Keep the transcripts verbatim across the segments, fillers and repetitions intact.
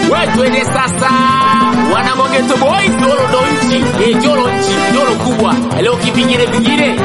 wetu ende sasa. Wana Mogeto boys dolo donchi, eh jolo nchi, dolo kubwa. Leo kipingine vingine.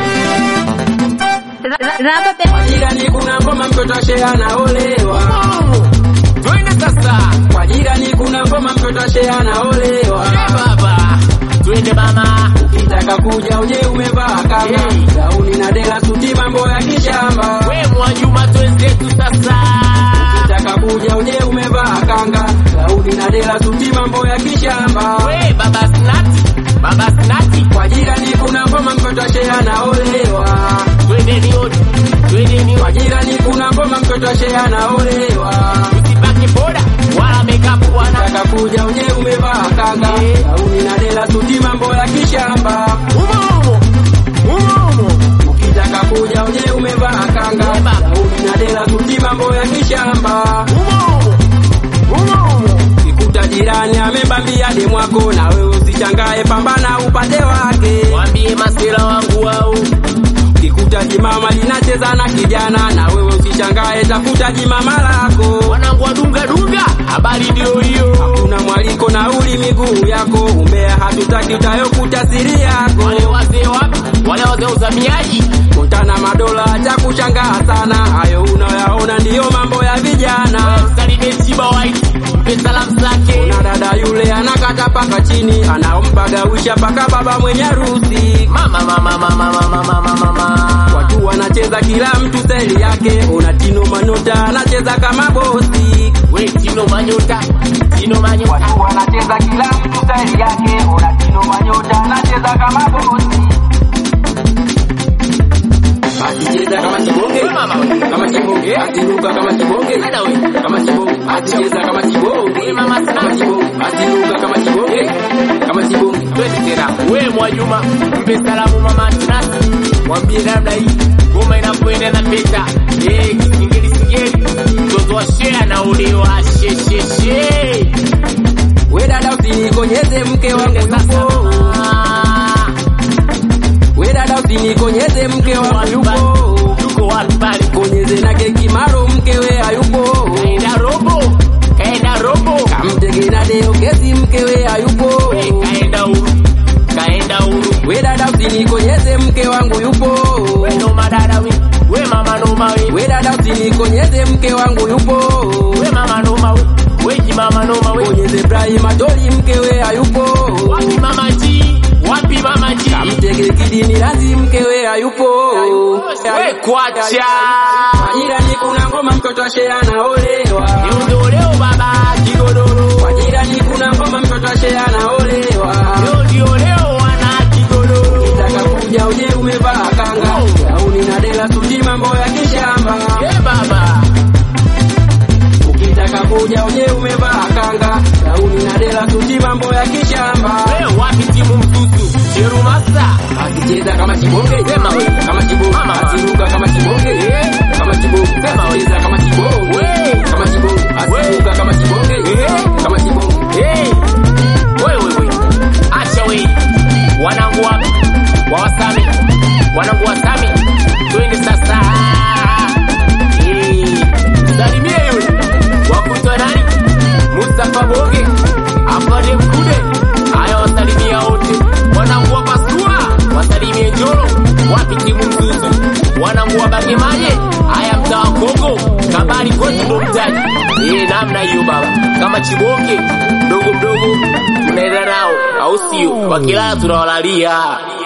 Majirani kuna ngoma mtoto ashe anaolewa. Twende sasa. Majirani kuna ngoma mtoto ashe anaolewa. Eh baba. Twende mama. Ukitaka kuja uje umevaa kanga. Gauni na dela suti mambo ya kishamba. We Mwajuma twende tu sasa. Ukitaka kuja uje umevaa kanga. Gauni na dela suti mambo ya kishamba. We baba Snati. Baba Snati. Majirani kuna ngoma mtoto ashe anaolewa. Twende ni odi. Twende ni odi. Majirani kuna ngoma mtoto ashe anaolewa. Usibaki boda wala makeup wana. Ukitaka kuja uje umevaa kanga. Gauni na dela suti mambo ya kishamba. Umo umo. Umo. Ukitaka kuja uje umevaa kanga. Gauni na dela suti mambo ya kishamba. Umo umo. Kikuta jirani amebambia demu wako na wewe usichangae, pambana upate wake. Mwambie masela wangu wao. Kikuta jimama linacheza na kijana na wewe usichangae, tafuta jimama lako. Wanangu wadunga dunga, habari ndio hiyo. Hakuna mwaliko na uli miguu yako, umbea hatutaki utayokuta siri yako. Wale wazee wapi? Wale wazee uzamiaji. Montana madola cha kushangaa sana, hayo unayaona ndiyo mambo ya vijana. Saline Chiba White, mpe salamu zake. Una dada yule anakata paka chini, anaompagawisha paka baba mwenye harusi. Mama mama mama mama mama mama. Watu wanacheza kila mtu seli yake, una Tino Manyota anacheza kama bosi. We Tino Manyota, Tino Manyota. Watu wanacheza kila mtu seli yake, una Tino Manyota anacheza kama bosi. Akicheza kama kibonge, kama kibonge, akiruka kama kibonge, kama kibonge, akicheza kama kibonge, Mama Snati, akiruka kama kibonge, kama kibonge. Twende tena. We Mwajuma, mpe salamu mama Snati. Mwambie namna hii, ngoma inapoenda na peta. Eh, kisingeli singeli. Mtoto wa shea na ulewa she she she. We dada usinikonyeze mke wangu yupo. We dada usinikonyeze mke wangu yupo. Yuko wapi pale? Konyeze na keki maro mkewe hayupo. Kaenda robo. Kaenda robo. Kamtege na deo kesi mkewe hayupo. We kaenda uru. Kaenda uru. We dada usinikonyeze mke wangu yupo. We noma dada we. We mama noma we. We dada usinikonyeze mke wangu yupo. We mama noma we. We jimama noma we. Konyeze Ibrahim Atoli mkewe hayupo. Wapi mama ji? Wapi mama ji? Kamtege kidini lazi mkewe hayupo. We kwacha. Majirani kuna ngoma mtoto ashe anaolewa. Yundo leo baba kigodoro. Majirani kuna ngoma mtoto ashe anaolewa. Leo ndio leo wana kigodoro. Ukitaka kuja uje umevaa kanga. Gauni na dela suti mambo ya kishamba. Eh baba. Ukitaka kuja uje umevaa kanga. Gauni na dela suti mambo ya kishamba. We wapi timu mtutu? Cherumasa. Akicheza kama kibonge, Sema we. kama kibonge, Mama. asiruka kama kibonge, Eh. kama kibonge, Sema we. akicheza kama kibonge, We. kama kibonge, asiruka kama kibonge, Eh. kama kibonge. Hey. We we we. Acha we. Wanangu wapi? Wawasami. Wanangu wasami. Twende sasa. Eh. Salimie yule. Wakutwa nani? Mustafa Boge. Afade Mkude. Haya wasalimia wote. Wanangu wapasua. Wasalimie Njoro. Wapi timu mzuzu. Wanangu wabage maje. Haya mtawa Kongo. Kabari kote ndo mtaji. Eh, namna hiyo baba. Kama chibonge. Mdogo mdogo. Tunaenda nao. Au sio? Wakilala tunawalalia.